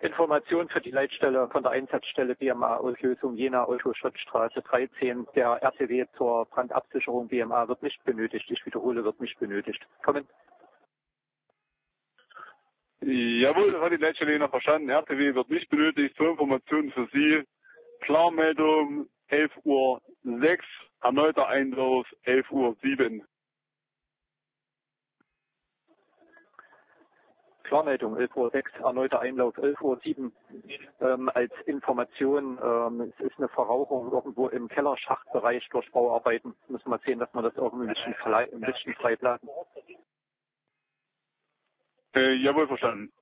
Information für die Leitstelle von der Einsatzstelle BMA-Auslösung Jena Autoschottstraße 13. Der RTW zur Brandabsicherung BMA wird nicht benötigt. Ich wiederhole, wird nicht benötigt. Kommen. Jawohl, das hat die Leitstelle Jena verstanden. RTW wird nicht benötigt. Zur Information für Sie. Klarmeldung 11:06 Uhr, erneuter Einlauf 11:07 Uhr. Klarmeldung 11:06 Uhr, erneuter Einlauf 11:07 Uhr. Als Information, es ist eine Verrauchung irgendwo im Kellerschachtbereich durch Bauarbeiten. Müssen wir sehen, dass wir das irgendwie ein bisschen freiblasen. Jawohl, verstanden.